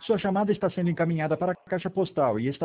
sua chamada está sendo encaminhada para a caixa postal e está